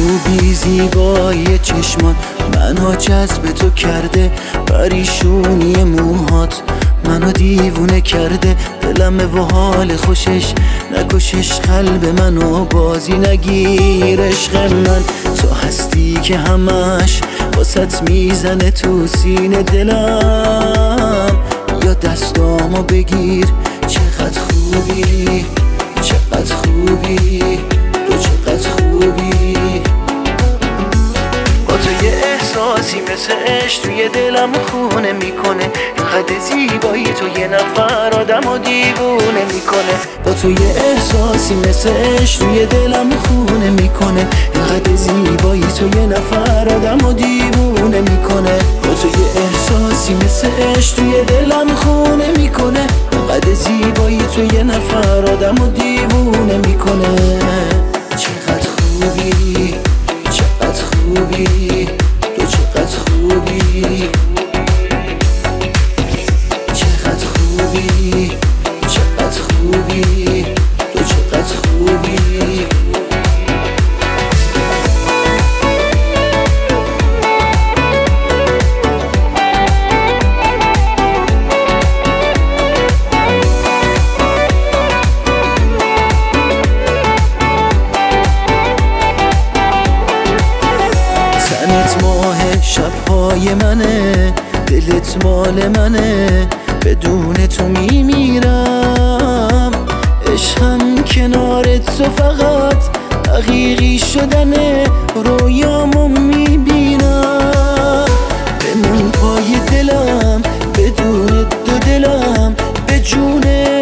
خوبی زیبایی چشمان منو جذب تو کرده، پریشونی موهات منو دیوونه کرده. دلم و حال خوشش نکشش، قلب منو بازی نگیر. عشق من تو هستی که همش واسط میزنه تو سینه دلم. یا دستامو بگیر، چقدر خوبی چقدر خوبی تو، چقدر خوبی. با تو یه احساسی مثل عشق توی دلم خونه میکنه، اینقدر زیبایی تو یه نفر آدمو دیوونه میکنه. با تو یه احساسی مثل عشق توی دلم خونه میکنه، اینقدر زیبایی تو یه نفر آدمو دیوونه میکنه. با تو یه احساسی مثل عشق توی دلم خونه میکنه، اینقدر زیبایی تو یه نفر آدمو دیوونه میکنه. چقدر خوبی چقدر خوبی تو، چقدر خوبی. چقدر خوبی چقدر خوبی تو، چقدر خوبی. تنت ماه شبهای منه، دلت مال منه، بدون تو میمیرم. عشقم کنارت تو فقط حقیقی شدنه، رویامو میبینم. بمون پای دلم بدون دو دلم، به جون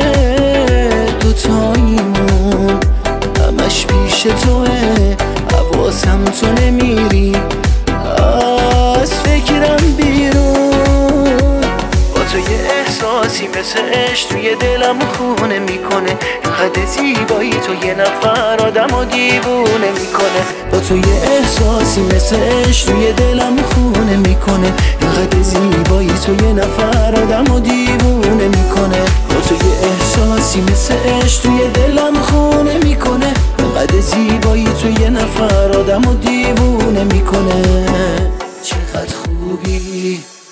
دوتاییمون همش پیش توه. حواسم تو نمیری از فکرم بیرون. با تو یه احساسی مثل عشق توی دلم خونه میکنه، اینقدر زیبایی تو یه نفر آدمو دیوونه میکنه. با تو یه احساسی مثل عشق توی دلم خونه میکنه، اینقدر زیبایی تو یه نفر آدمو دیوونه میکنه. با تو یه احساسی مثل عشق توی دلم خونه میکنه، اینقدر زیبایی تو یه نفر آدمو دیوونه میکنه. چقدر خوبی